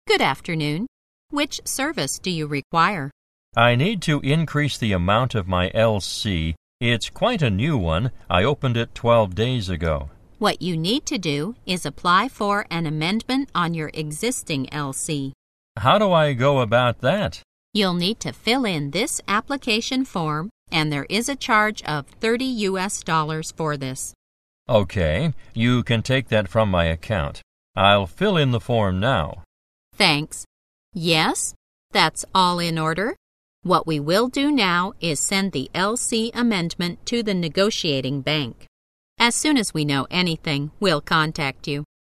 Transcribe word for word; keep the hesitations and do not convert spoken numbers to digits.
Good afternoon. Which service do you require? I need to increase the amount of my L C. It's quite a new one. I opened it twelve days ago. What you need to do is apply for an amendment on your existing L C. How do I go about that? You'll need to fill in this application form, and there is a charge of thirty U S dollars for this. Okay, you can take that from my account. I'll fill in the form now. Thanks. Yes, that's all in order. What we will do now is send the L C amendment to the negotiating bank. As soon as we know anything, we'll contact you.